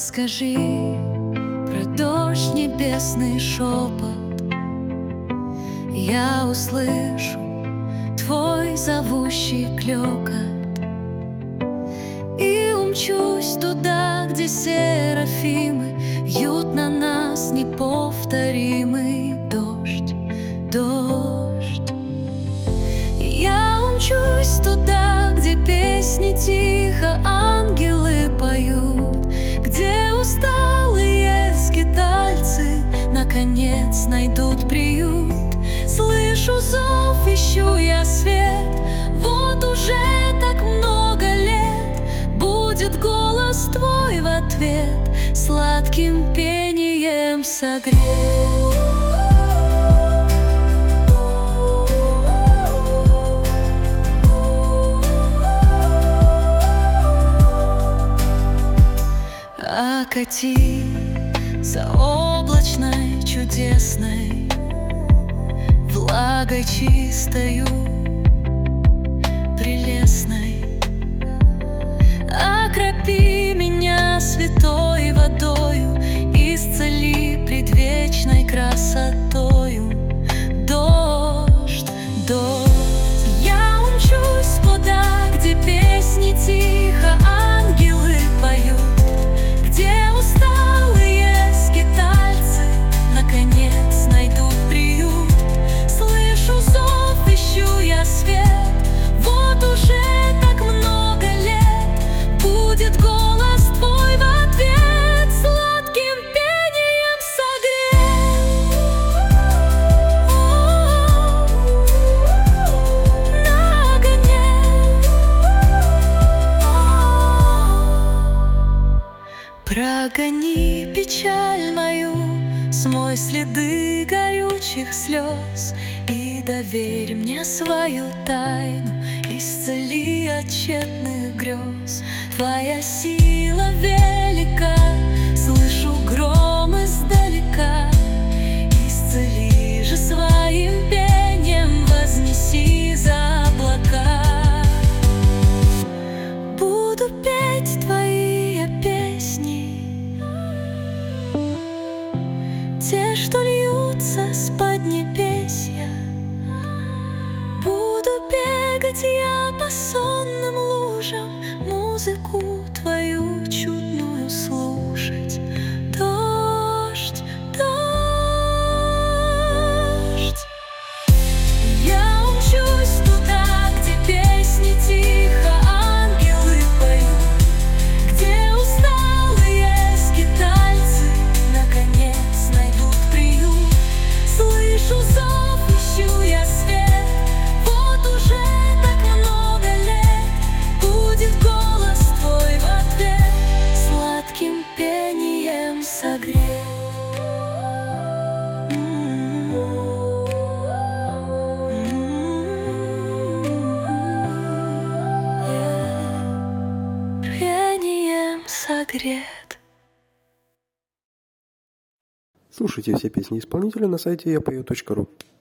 Расскажи про дождь, небесный шепот. Я услышу твой зовущий клёкот и умчусь туда, где серафимы льют на нас неповторимый дождь, дождь. Я умчусь туда, где песни тихо ангелы поют, где усталые скитальцы наконец найдут приют. Слышу зов, ищу я свет, вот уже так много лет. Будет голос твой в ответ сладким пением согрет. Окати заоблачной, чудесной, влагой чистою, прелестной. Окропи меня святой водою, исцели предвечной красотою. Дождь, дождь. Я умчусь туда, где песни тихо ангелы поют, где усталые скитальцы наконец найдут приют. Слышу зов, ищу я свет, вот уже так много лет. Будет голос твой в ответ сладким пением согрет. Нагоняй. Прогони печаль мою, смой следы горючих слез и доверь мне свою тайну, исцели от тщетных грез. Твоя сила велика, слышу гром издалека. Исцели же своим пением, вознеси за облака. Буду петь твои песни, те, что льются с поднебесья. Буду бегать я по сонным лужам, музыку твою чудную слушать. Дождь, дождь. Я умчусь туда, где песни тихо ангелы поют, где усталые скитальцы наконец найдут приют. Слышу зов, ищу я свет, вот уже так много лет. Будет голос твой в ответ сладким пением согрет. Пением согрет. Слушайте все песни исполнителя на сайте yapою.ru.